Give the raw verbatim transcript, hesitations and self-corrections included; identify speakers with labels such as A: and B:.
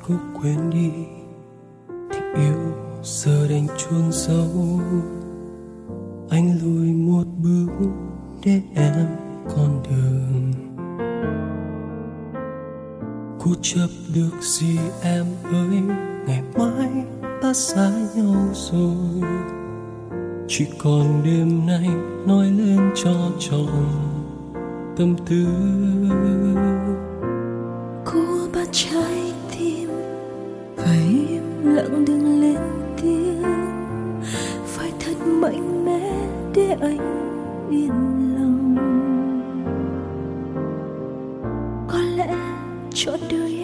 A: cố quên đi, tình yêu giờ đành chôn giấu. Anh lùi một bước để em con đường. Cố chấp được gì em ơi, ngày mai ta xa nhau rồi. Chỉ còn đêm nay nói lên cho trọn tâm tư
B: của ba trái tim. Phải im lặng đừng lên tiếng, phải thật mạnh mẽ để anh yên lòng. Có lẽ trọn đời